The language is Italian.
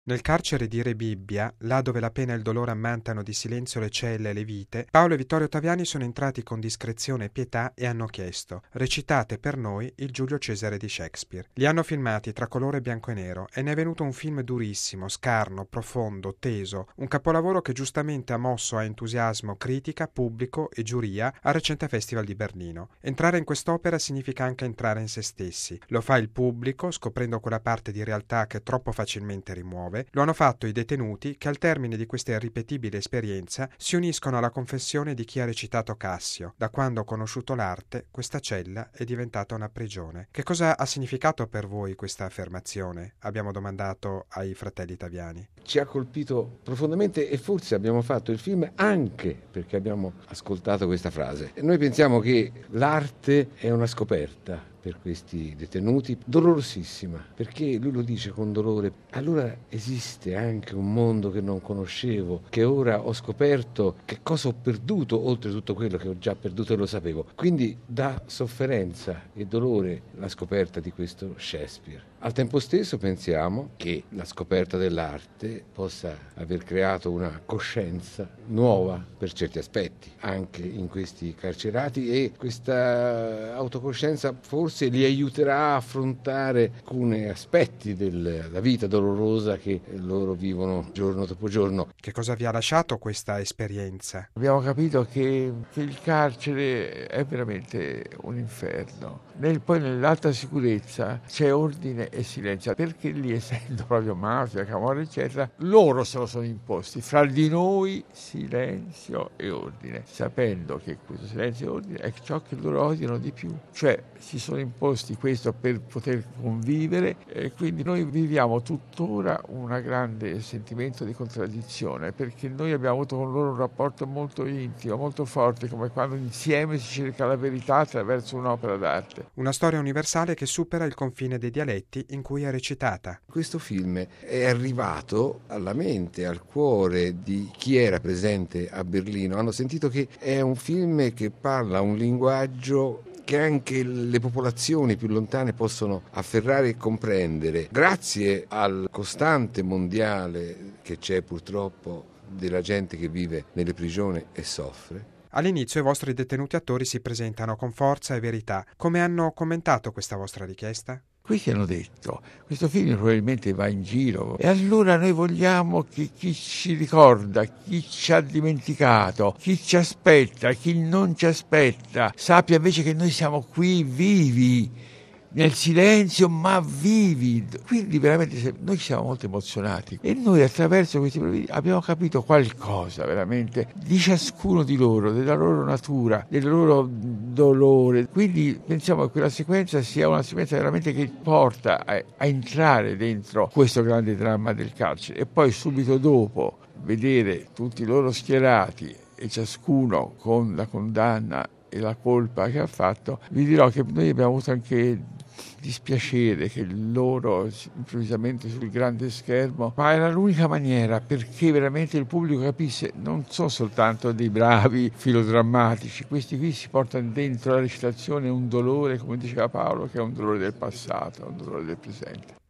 Nel carcere di Rebibbia, là dove la pena e il dolore ammantano di silenzio le celle e le vite, Paolo e Vittorio Ottaviani sono entrati con discrezione e pietà e hanno chiesto: recitate per noi il Giulio Cesare di Shakespeare. Li hanno filmati tra colore bianco e nero e ne è venuto un film durissimo, scarno, profondo, teso, un capolavoro che giustamente ha mosso a entusiasmo critica, pubblico e giuria al recente Festival di Berlino. Entrare in quest'opera significa anche entrare in se stessi. Lo fa il pubblico, scoprendo quella parte di realtà che troppo facilmente rimuove. Lo hanno fatto i detenuti che al termine di questa irripetibile esperienza si uniscono alla confessione di chi ha recitato Cassio. Da quando ho conosciuto l'arte, questa cella è diventata una prigione. Che cosa ha significato per voi questa affermazione? Abbiamo domandato ai fratelli Taviani. Ci ha colpito profondamente e forse abbiamo fatto il film anche perché abbiamo ascoltato questa frase. Noi pensiamo che l'arte è una scoperta per questi detenuti, dolorosissima, perché lui lo dice con dolore. Allora esiste anche un mondo che non conoscevo, che ora ho scoperto che cosa ho perduto oltre tutto quello che ho già perduto e lo sapevo. Quindi dà sofferenza e dolore la scoperta di questo Shakespeare. Al tempo stesso pensiamo che la scoperta dell'arte possa aver creato una coscienza nuova per certi aspetti, anche in questi carcerati, e questa autocoscienza forse li aiuterà a affrontare alcuni aspetti della vita dolorosa che loro vivono giorno dopo giorno. Che cosa vi ha lasciato questa esperienza? Abbiamo capito che il carcere è veramente un inferno. Poi nell'alta sicurezza c'è ordine e silenzio, perché lì, essendo proprio mafia, camorra eccetera, loro se lo sono imposti. Fra di noi silenzio e ordine, sapendo che questo silenzio e ordine è ciò che loro odiano di più. Cioè si sono imposti questo per poter convivere, e quindi noi viviamo tuttora un grande sentimento di contraddizione, perché noi abbiamo avuto con loro un rapporto molto intimo, molto forte, come quando insieme si cerca la verità attraverso un'opera d'arte. Una storia universale che supera il confine dei dialetti in cui è recitata. Questo film è arrivato alla mente, al cuore di chi era presente a Berlino. Hanno sentito che è un film che parla un linguaggio che anche le popolazioni più lontane possono afferrare e comprendere, grazie al costante mondiale che c'è purtroppo della gente che vive nelle prigioni e soffre. All'inizio i vostri detenuti attori si presentano con forza e verità. Come hanno commentato questa vostra richiesta? Questi hanno detto: questo film probabilmente va in giro, e allora noi vogliamo che chi ci ricorda, chi ci ha dimenticato, chi ci aspetta, chi non ci aspetta, sappia invece che noi siamo qui vivi, nel silenzio ma vivi. Quindi veramente noi siamo molto emozionati, e noi attraverso questi provini abbiamo capito qualcosa veramente di ciascuno di loro, della loro natura, del loro dolore. Quindi pensiamo che quella sequenza sia una sequenza veramente che porta a entrare dentro questo grande dramma del carcere, e poi subito dopo vedere tutti loro schierati e ciascuno con la condanna e la colpa che ha fatto. Vi dirò che noi abbiamo avuto anche dispiacere che loro improvvisamente sul grande schermo, ma era l'unica maniera perché veramente il pubblico capisse: non sono soltanto dei bravi filodrammatici, questi qui si portano dentro la recitazione un dolore, come diceva Paolo, che è un dolore del passato, un dolore del presente.